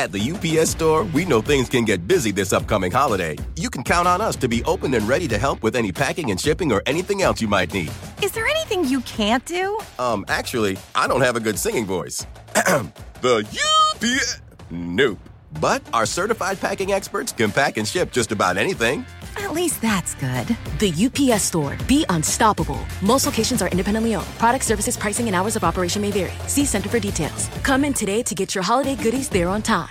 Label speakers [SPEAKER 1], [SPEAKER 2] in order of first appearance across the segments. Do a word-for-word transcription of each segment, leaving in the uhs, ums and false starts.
[SPEAKER 1] At the U P S Store, we know things can get busy this upcoming holiday. You can count on us to be open and ready to help with any packing and shipping or anything else you might need.
[SPEAKER 2] Is there anything you can't do?
[SPEAKER 1] Um, actually, I don't have a good singing voice. The U P S... Nope. But our certified packing experts can pack and ship just about anything.
[SPEAKER 2] At least that's good.
[SPEAKER 3] The U P S Store. Be unstoppable. Most locations are independently owned. Product, services, pricing, and hours of operation may vary. See Center for details. Come in today to get your holiday goodies there on time.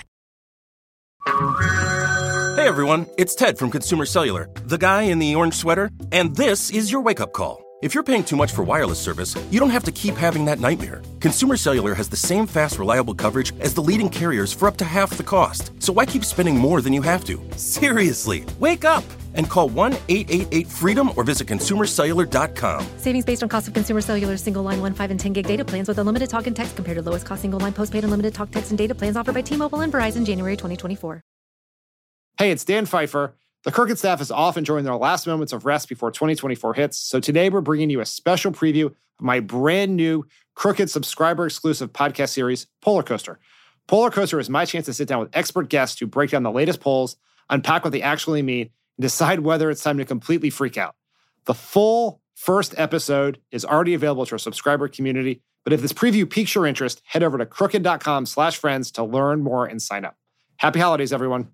[SPEAKER 4] Hey everyone, it's Ted from Consumer Cellular, the guy in the orange sweater, and this is your wake-up call. If you're paying too much for wireless service, you don't have to keep having that nightmare. Consumer Cellular has the same fast, reliable coverage as the leading carriers for up to half the cost. So why keep spending more than you have to? Seriously, wake up and call one eight eight eight freedom or visit consumer cellular dot com.
[SPEAKER 5] Savings based on cost of Consumer Cellular single line one, five, and ten gig data plans with unlimited talk and text compared to lowest cost single line postpaid unlimited talk, text, and data plans offered by T-Mobile and Verizon January twenty twenty-four.
[SPEAKER 6] Hey, it's Dan Pfeiffer. The Crooked staff is off enjoying their last moments of rest before twenty twenty-four hits, so today we're bringing you a special preview of my brand new Crooked subscriber-exclusive podcast series, Polar Coaster. Polar Coaster is my chance to sit down with expert guests who break down the latest polls, unpack what they actually mean, and decide whether it's time to completely freak out. The full first episode is already available to our subscriber community, but if this preview piques your interest, head over to crooked.com slash friends to learn more and sign up. Happy holidays, everyone.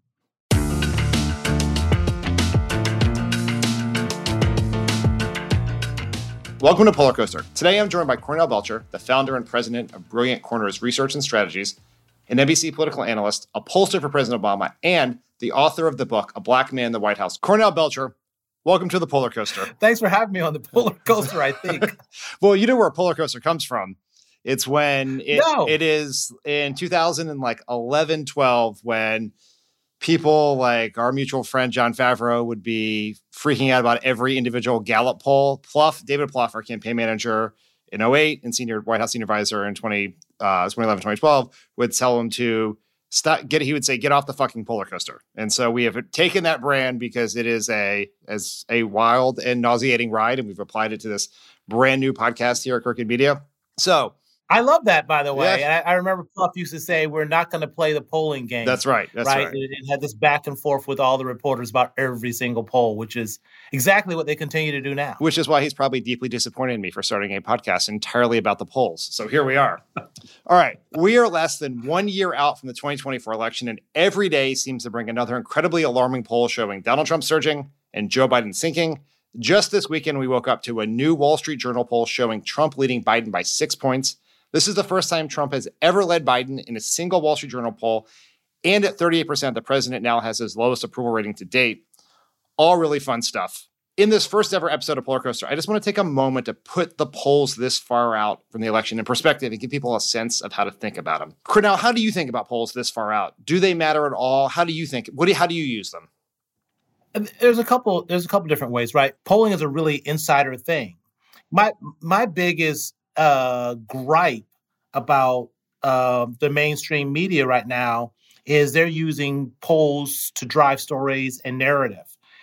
[SPEAKER 6] Welcome to Polar Coaster. Today I'm joined by Cornell Belcher, the founder and president of Brilliant Corners Research and Strategies, an N B C political analyst, a pollster for President Obama, and the author of the book, A Black Man in the White House. Cornell Belcher, welcome to the Polar Coaster.
[SPEAKER 7] Thanks for having me on the Polar Coaster, I think.
[SPEAKER 6] Well, you know where a Polar Coaster comes from. It's when it,
[SPEAKER 7] no.
[SPEAKER 6] it is in two thousand eleven, twelve, when people like our mutual friend John Favreau would be freaking out about every individual Gallup poll. Plouffe, David Plouffe, our campaign manager in oh eight and senior White House senior advisor in twenty, uh, twenty eleven, twenty twelve, would tell him to stop. Get he would say, "Get off the fucking polar coaster." And so we have taken that brand because it is a as a wild and nauseating ride, and we've applied it to this brand new podcast here at Crooked Media. So.
[SPEAKER 7] I love that, by the way.
[SPEAKER 6] Yeah.
[SPEAKER 7] And I, I remember Plouffe used to say, we're not going to play the polling game.
[SPEAKER 6] That's right. That's right. right.
[SPEAKER 7] It, it had this back and forth with all the reporters about every single poll, which is exactly what they continue to do now.
[SPEAKER 6] Which is why he's probably deeply disappointed in me for starting a podcast entirely about the polls. So here we are. All right. We are less than one year out from the twenty twenty-four election, and every day seems to bring another incredibly alarming poll showing Donald Trump surging and Joe Biden sinking. Just this weekend, we woke up to a new Wall Street Journal poll showing Trump leading Biden by six points. This is the first time Trump has ever led Biden in a single Wall Street Journal poll. And at thirty-eight percent, the president now has his lowest approval rating to date. All really fun stuff. In this first ever episode of Polar Coaster, I just want to take a moment to put the polls this far out from the election in perspective and give people a sense of how to think about them. Cornell, how do you think about polls this far out? Do they matter at all? How do you think? What do, how do you use them?
[SPEAKER 7] There's a couple. There's a couple different ways, right? Polling is a really insider thing. My my biggest uh, gripe about uh, the mainstream media right now is they're using polls to drive stories and narrative,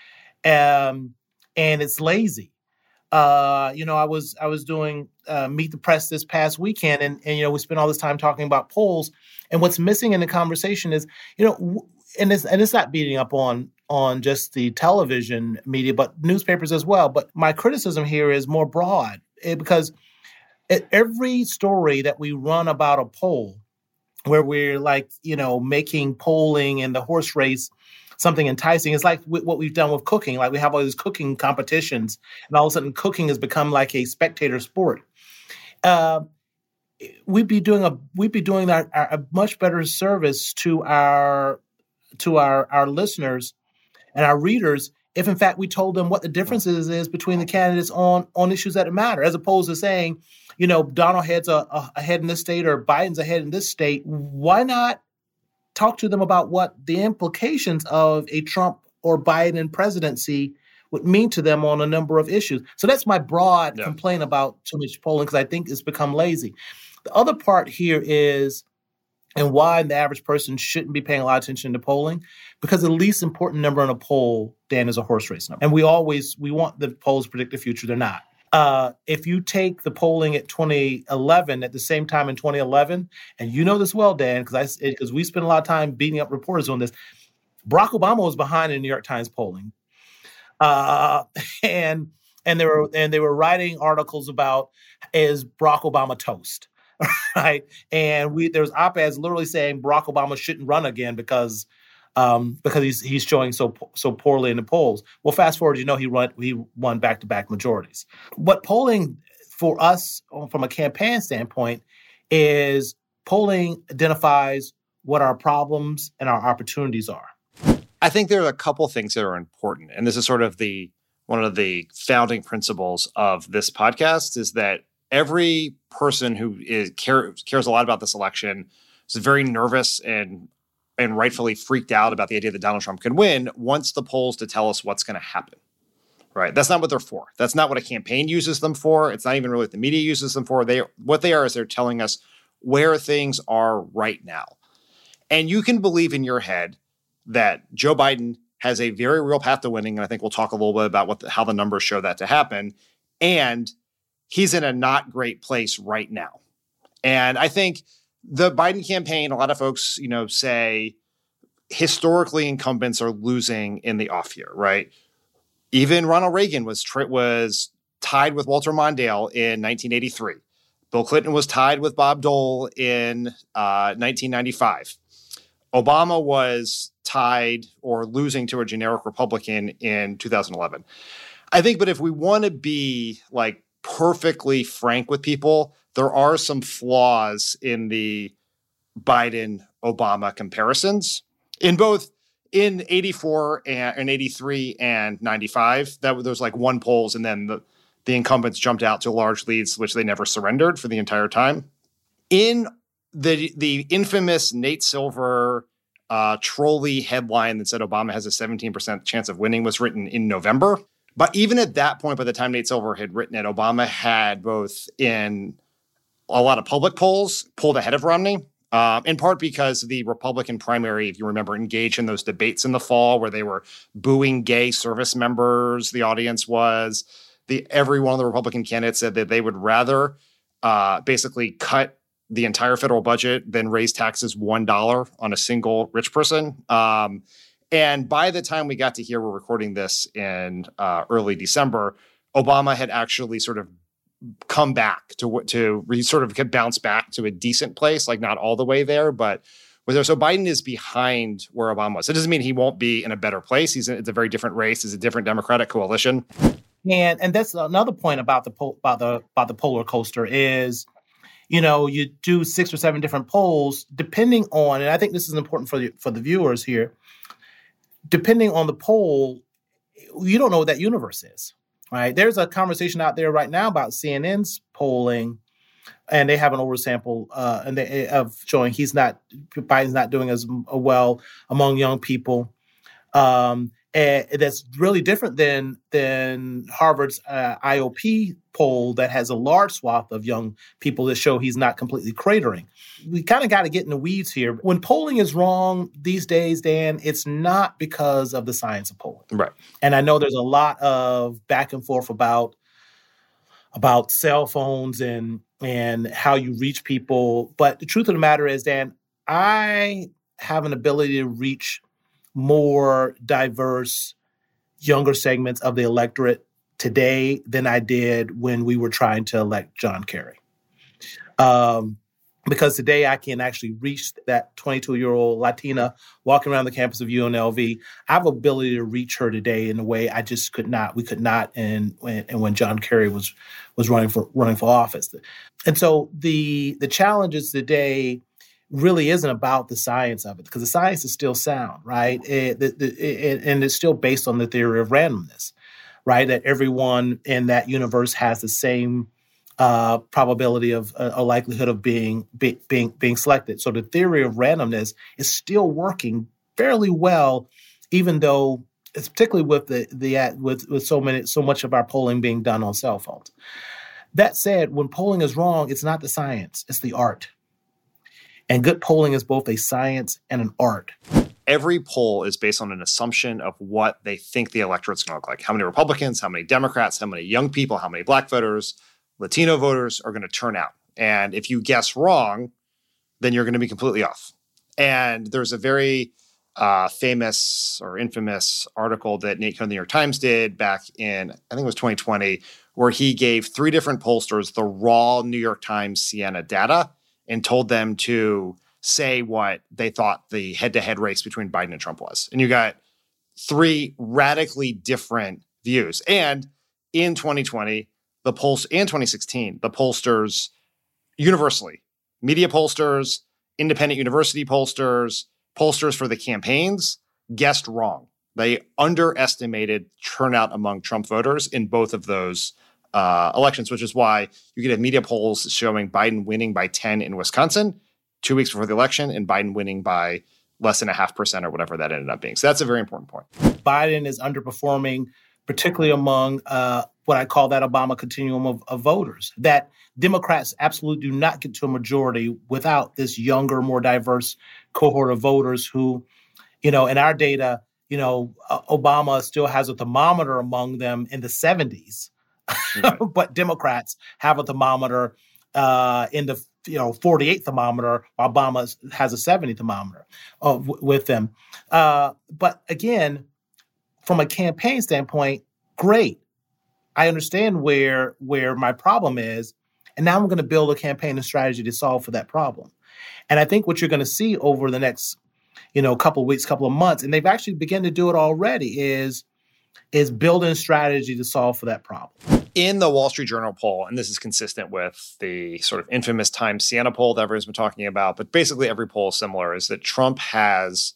[SPEAKER 7] um, and it's lazy. Uh, you know, I was I was doing uh, Meet the Press this past weekend, and, and you know we spent all this time talking about polls, and what's missing in the conversation is you know, and it's and it's not beating up on on just the television media, but newspapers as well. But my criticism here is more broad eh, because at every story that we run about a poll, where we're like you know making polling and the horse race something enticing. It's like what we've done with cooking. Like we have all these cooking competitions, and all of a sudden cooking has become like a spectator sport. Uh, we'd be doing a we'd be doing our, our, a much better service to our to our our listeners and our readers if, in fact, we told them what the differences is between the candidates on on issues that matter, as opposed to saying, you know, Donald head's a, a, ahead in this state or Biden's ahead in this state. Why not talk to them about what the implications of a Trump or Biden presidency would mean to them on a number of issues? So that's my broad yeah. complaint about too much polling, because I think it's become lazy. The other part here is, and why the average person shouldn't be paying a lot of attention to polling, because the least important number in a poll, Dan, is a horse race number. And we always, we want the polls to predict the future. They're not. Uh, if you take the polling at twenty eleven, at the same time in twenty eleven, and you know this well, Dan, because I because we spent a lot of time beating up reporters on this, Barack Obama was behind in the New York Times polling, uh, and and they were and they were writing articles about, is Barack Obama toast, right? And we there's op-eds literally saying Barack Obama shouldn't run again because. Um, because he's he's showing so so poorly in the polls. Well, fast forward, you know, he run he won back-to-back majorities. What polling for us from a campaign standpoint is polling identifies what our problems and our opportunities are.
[SPEAKER 6] I think there are a couple things that are important, and this is sort of the one of the founding principles of this podcast is that every person who is cares cares a lot about this election is very nervous and. and rightfully freaked out about the idea that Donald Trump can win, wants the polls to tell us what's going to happen, right? That's not what they're for. That's not what a campaign uses them for. It's not even really what the media uses them for. They What they are is they're telling us where things are right now. And you can believe in your head that Joe Biden has a very real path to winning, and I think we'll talk a little bit about what the, how the numbers show that to happen, and he's in a not great place right now. And I think the Biden campaign, a lot of folks, you know, say historically incumbents are losing in the off year, right? Even Ronald Reagan was tri- was tied with Walter Mondale in nineteen eighty-three. Bill Clinton was tied with Bob Dole in uh, nineteen ninety-five. Obama was tied or losing to a generic Republican in two thousand eleven. I think, but if we want to be like perfectly frank with people, there are some flaws in the Biden-Obama comparisons in both in eighty-four and, and eighty-three and ninety-five. That there was like one polls, and then the, the incumbents jumped out to large leads, which they never surrendered for the entire time. In the the infamous Nate Silver uh, trolley headline that said Obama has a seventeen percent chance of winning was written in November. But even at that point, by the time Nate Silver had written it, Obama had both in a lot of public polls pulled ahead of Romney, um, in part because the Republican primary, if you remember, engaged in those debates in the fall where they were booing gay service members. The audience was the every one of the Republican candidates said that they would rather uh, basically cut the entire federal budget than raise taxes one dollar on a single rich person. Um, and by the time we got to here, we're recording this in uh, early December, Obama had actually sort of come back to to re, sort of bounce back to a decent place, like not all the way there, but was there. So Biden is behind where Obama was. It doesn't mean he won't be in a better place. He's in, it's a very different race. It's a different Democratic coalition.
[SPEAKER 7] And and that's another point about the po- about the about the polar coaster is, you know, you do six or seven different polls depending on, and I think this is important for the for the viewers here. Depending on the poll, you don't know what that universe is. Right. There's a conversation out there right now about C N N's polling, and they have an oversample uh, and they, of showing he's not Biden's not doing as well among young people. Um, and that's really different than than Harvard's uh, I O P poll that has a large swath of young people that show he's not completely cratering. We kind of got to get in the weeds here. When polling is wrong these days, Dan, it's not because of the science of polling.
[SPEAKER 6] Right.
[SPEAKER 7] And I know there's a lot of back and forth about about cell phones and and how you reach people. But the truth of the matter is, Dan, I have an ability to reach more diverse, younger segments of the electorate today than I did when we were trying to elect John Kerry. Um, because today I can actually reach that twenty-two-year-old Latina walking around the campus of U N L V. I have ability to reach her today in a way I just could not. We could not, and when and when John Kerry was was running for running for office. And so the the challenges today really isn't about the science of it, because the science is still sound, right? It, the, the, it, and it's still based on the theory of randomness, right? That everyone in that universe has the same uh, probability of uh, a likelihood of being be, being being selected. So the theory of randomness is still working fairly well, even though it's particularly with the the with with so many so much of our polling being done on cell phones. That said, when polling is wrong, it's not the science; it's the art. And good polling is both a science and an art.
[SPEAKER 6] every poll is based on an assumption of what they think the electorate's going to look like. How many Republicans, how many Democrats, how many young people, how many black voters, Latino voters are going to turn out. And if you guess wrong, then you're going to be completely off. And there's a very uh, famous or infamous article that Nate Cohn of the New York Times did back in, I think it was twenty twenty, where he gave three different pollsters the raw New York Times Siena data and told them to say what they thought the head-to-head race between Biden and Trump was. And you got three radically different views. And in twenty twenty, the polls, and twenty sixteen, the pollsters universally, media pollsters, independent university pollsters, pollsters for the campaigns, guessed wrong. They underestimated turnout among Trump voters in both of those uh, elections, which is why you could have media polls showing Biden winning by ten in Wisconsin two weeks before the election and Biden winning by less than a half percent or whatever that ended up being. So that's a very important point.
[SPEAKER 7] Biden is underperforming, particularly among uh, what I call that Obama continuum of, of voters, that Democrats absolutely do not get to a majority without this younger, more diverse cohort of voters who, you know, in our data, you know, uh, Obama still has a thermometer among them in the seventies, right. But Democrats have a thermometer uh, in the, you know, forty-eight thermometer. Obama has a seventy thermometer uh, w- with them. Uh, but again, from a campaign standpoint, great. I understand where where my problem is, and now I'm going to build a campaign and strategy to solve for that problem. And I think what you're going to see over the next, you know, couple of weeks, couple of months, and they've actually begun to do it already, is is building a strategy to solve for that problem.
[SPEAKER 6] In the Wall Street Journal poll, and this is consistent with the sort of infamous Times Siena poll that everyone's been talking about, but basically every poll is similar, is that Trump has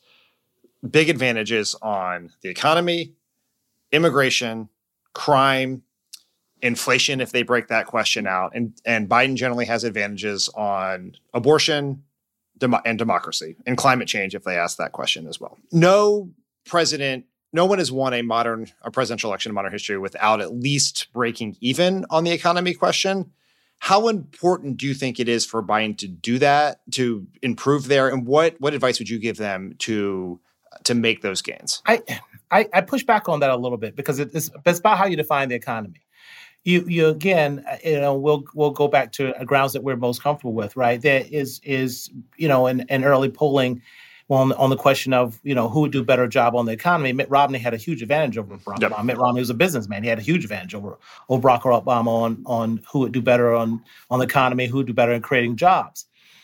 [SPEAKER 6] big advantages on the economy, immigration, crime, inflation, if they break that question out. And, and Biden generally has advantages on abortion dem- and democracy and climate change, if they ask that question as well. No president, no one has won a modern, a presidential election in modern history without at least breaking even on the economy question. How important do you think it is for Biden to do that, to improve there? And what, what advice would you give them to to make those gains?
[SPEAKER 7] I, I, I push back on that a little bit because it, it's, it's about how you define the economy. You, you again, you know, we'll we'll go back to grounds that we're most comfortable with, right? There is is you know, in, in early polling, well, on, on the question of you know who would do a better job on the economy, Mitt Romney had a huge advantage over Barack yep. Obama. Mitt Romney was a businessman; he had a huge advantage over, over Barack Obama on on who would do better on on the economy, who would do better in creating jobs.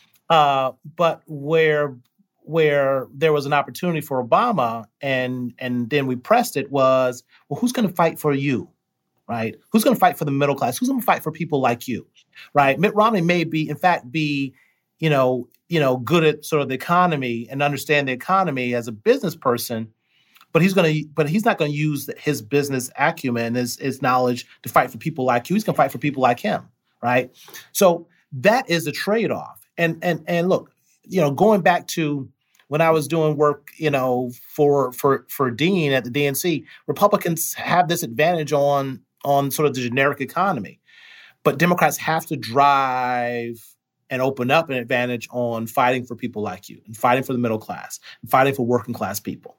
[SPEAKER 7] Uh, but where where there was an opportunity for Obama, and and then we pressed it was, well, who's going to fight for you? Right? Who's going to fight for the middle class? Who's going to fight for people like you? Right? Mitt Romney may be, in fact, be, you know, you know, good at sort of the economy and understand the economy as a business person, but he's going to, but he's not going to use his business acumen, his, his knowledge to fight for people like you. He's going to fight for people like him. Right? So that is a trade-off. And and and look, you know, going back to when I was doing work, you know, for for for Dean at the D N C, Republicans have this advantage on. on sort of the generic economy. But Democrats have to drive and open up an advantage on fighting for people like you and fighting for the middle class and fighting for working class people.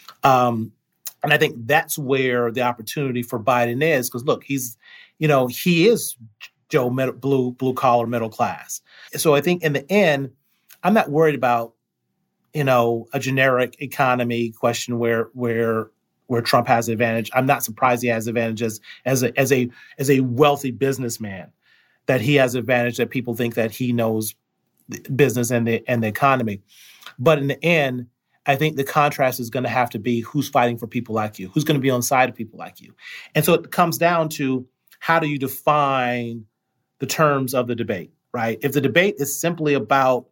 [SPEAKER 7] Um, and I think that's where the opportunity for Biden is, because look, he's, you know, he is Joe middle, blue, blue collar middle class. So I think in the end, I'm not worried about, you know, a generic economy question where, where, where Trump has an advantage. I'm not surprised he has advantages as a as a as a wealthy businessman, that he has advantage that people think that he knows business and the and the economy. But in the end, I think the contrast is going to have to be who's fighting for people like you, who's going to be on the side of people like you. And so it comes down to how do you define the terms of the debate, right? If the debate is simply about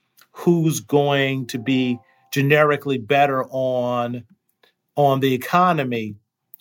[SPEAKER 7] who's going to be generically better on on the economy,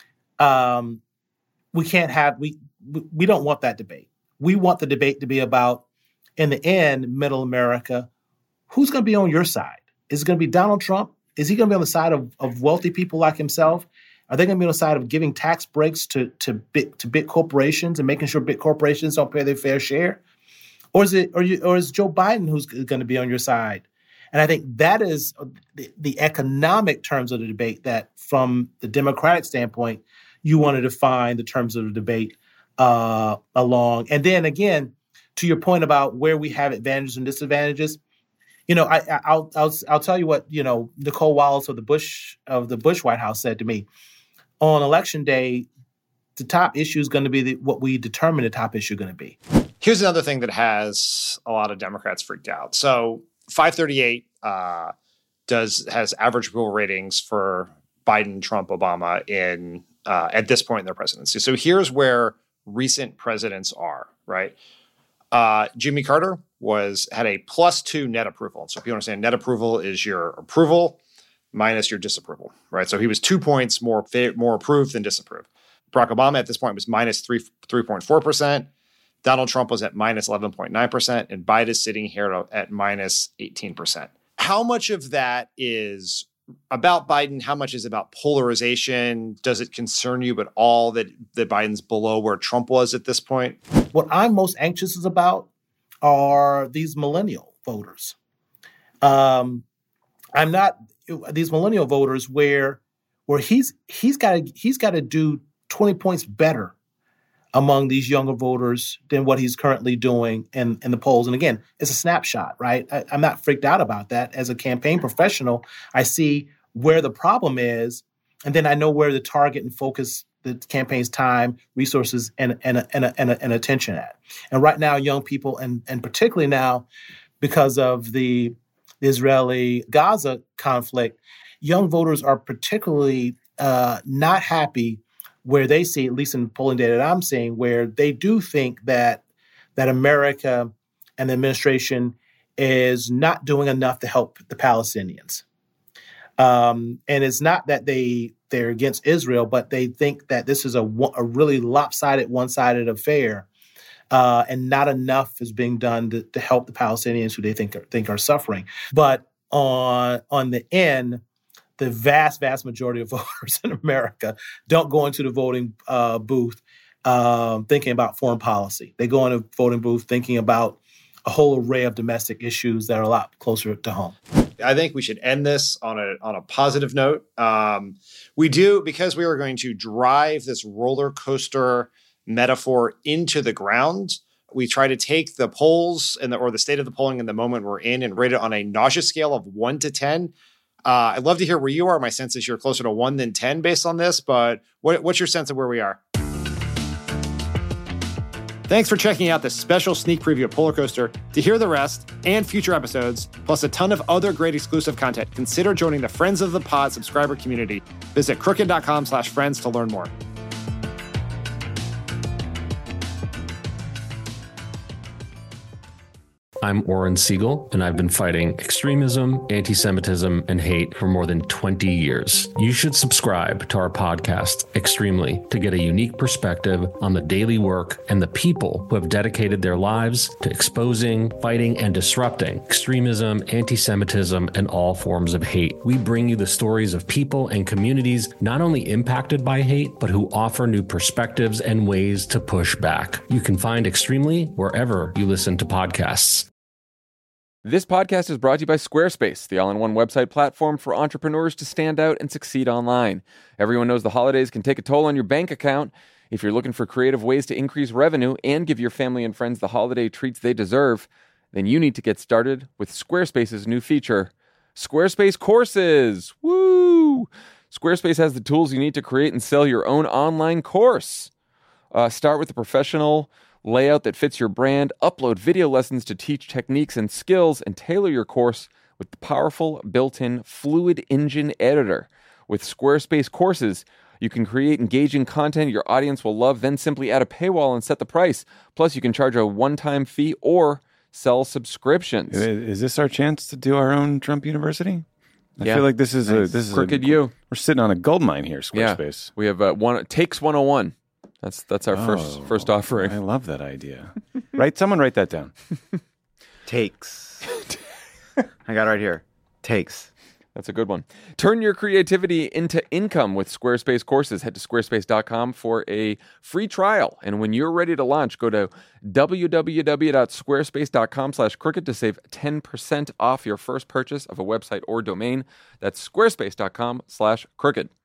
[SPEAKER 7] um, we can't have, we we don't want that debate. We want the debate to be about, in the end, middle America, who's going to be on your side? Is it going to be Donald Trump? Is he going to be on the side of, of wealthy people like himself? Are they going to be on the side of giving tax breaks to to big, to big corporations and making sure big corporations don't pay their fair share? Or is it, or, you, or is Joe Biden who's going to be on your side? And I think that is the, the economic terms of the debate that, from the Democratic standpoint, you want to define the terms of the debate uh, along. And then again, to your point about where we have advantages and disadvantages, you know, I, I, I'll I'll I'll tell you what, you know, Nicole Wallace of the Bush of the Bush White House said to me on election day. The top issue is going to be the, what we determine the top issue going to be.
[SPEAKER 6] Here's another thing that has a lot of Democrats freaked out. So five thirty-eight uh, does has average approval ratings for Biden, Trump, Obama in uh, at this point in their presidency. So here's where recent presidents are, right? Uh, Jimmy Carter was had a plus two net approval. So if you understand, net approval is your approval minus your disapproval, right? So he was two points more more approved than disapproved. Barack Obama at this point was minus three, 3.4 percent. Donald Trump was at minus eleven point nine percent. And Biden is sitting here at minus eighteen percent. How much of that is about Biden? How much is about polarization? Does it concern you at all that, that Biden's below where Trump was at this point?
[SPEAKER 7] What I'm most anxious is about are these millennial voters. Um, I'm not these millennial voters where where he's he's got to he's got to do twenty points better among these younger voters than what he's currently doing in, in the polls. And again, it's a snapshot, right? I, I'm not freaked out about that. As a campaign professional, I see where the problem is, and then I know where the target and focus the campaign's time, resources, and and and, and, and attention at. And right now, young people, and and particularly now, because of the Israeli-Gaza conflict, young voters are particularly uh, not happy where they see, at least in the polling data that I'm seeing, where they do think that that America and the administration is not doing enough to help the Palestinians. Um, and it's not that they, they're against Israel, but they think that this is a, a really lopsided, one-sided affair, uh, and not enough is being done to, to help the Palestinians who they think are, think are suffering. But on, on the end, the vast, vast majority of voters in America don't go into the voting uh, booth um, thinking about foreign policy. They go into the voting booth thinking about a whole array of domestic issues that are a lot closer to home.
[SPEAKER 6] I think we should end this on a on a positive note. Um, we do, because we are going to drive this roller coaster metaphor into the ground. We try to take the polls and the, or the state of the polling in the moment we're in and rate it on a nausea scale of one to ten. Uh, I'd love to hear where you are. My sense is you're closer to one than ten based on this, but what, what's your sense of where we are? Thanks for checking out this special sneak preview of Polar Coaster. To hear the rest and future episodes, plus a ton of other great exclusive content, consider joining the Friends of the Pod subscriber community. Visit crooked.com slash friends to learn more.
[SPEAKER 8] I'm Oren Siegel, and I've been fighting extremism, anti-Semitism, and hate for more than twenty years. You should subscribe to our podcast, Extremely, to get a unique perspective on the daily work and the people who have dedicated their lives to exposing, fighting, and disrupting extremism, anti-Semitism, and all forms of hate. We bring you the stories of people and communities not only impacted by hate, but who offer new perspectives and ways to push back. You can find Extremely wherever you listen to podcasts.
[SPEAKER 9] This podcast is brought to you by Squarespace, the all-in-one website platform for entrepreneurs to stand out and succeed online. Everyone knows the holidays can take a toll on your bank account. If you're looking for creative ways to increase revenue and give your family and friends the holiday treats they deserve, then you need to get started with Squarespace's new feature, Squarespace Courses. Woo! Squarespace has the tools you need to create and sell your own online course. Uh, start with a professional layout that fits your brand, upload video lessons to teach techniques and skills, and tailor your course with the powerful built-in Fluid Engine editor. With Squarespace Courses, you can create engaging content your audience will love, then simply add a paywall and set the price. Plus, you can charge a one-time fee or sell subscriptions.
[SPEAKER 10] Is this our chance to do our own Trump University? I
[SPEAKER 9] yeah.
[SPEAKER 10] feel like this is
[SPEAKER 9] nice.
[SPEAKER 10] a this is
[SPEAKER 9] Crooked
[SPEAKER 10] a,
[SPEAKER 9] U.
[SPEAKER 10] We're sitting on a gold mine here, Squarespace.
[SPEAKER 9] Yeah. We have uh, one Takes one oh one. That's that's our
[SPEAKER 10] oh,
[SPEAKER 9] first first offering.
[SPEAKER 10] I love that idea. Right? Someone write that down.
[SPEAKER 11] Takes. I got it right here. Takes.
[SPEAKER 9] That's a good one. Turn your creativity into income with Squarespace courses. Head to squarespace dot com for a free trial. And when you're ready to launch, go to w w w dot squarespace dot com slash crooked to save ten percent off your first purchase of a website or domain. That's squarespace dot com slash crooked.